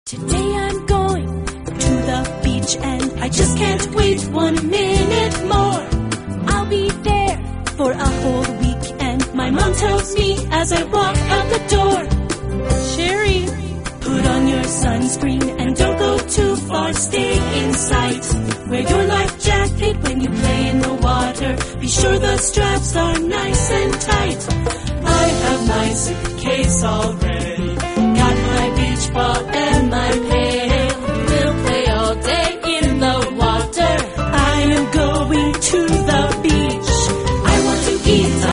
Today I'm going to the beach and I just can't wait 1 minute more. I'll be there for a whole week and my mom tells me as I walk out the door, Sherry, put on your sunscreen and don't go too far, stay in sight. Wear your life jacket when you play in the water. Be sure the straps are nice and tight. I have my suitcase all ready.